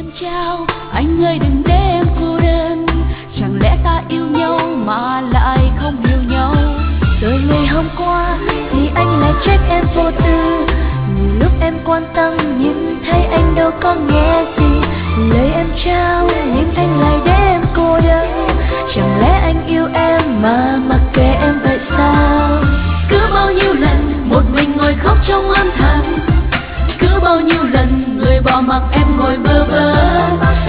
trao anh ơi đừng để em cô đơn, chẳng lẽ ta yêu nhau mà lại không hiểu nhau. Rồi ngày hôm qua thì anh lại trách em vô tư, nhiều lúc em quan tâm nhưng thấy anh đâu có nghe gì. Lời em trao nhưng anh lại để em cô đơn, chẳng lẽ anh yêu em mà mặc kệ em vậy sao? Cứ bao nhiêu lần một mình ngồi khóc trong âm thầm, cứ bao nhiêu lần người bỏ mặc em ngồi bơ vơ.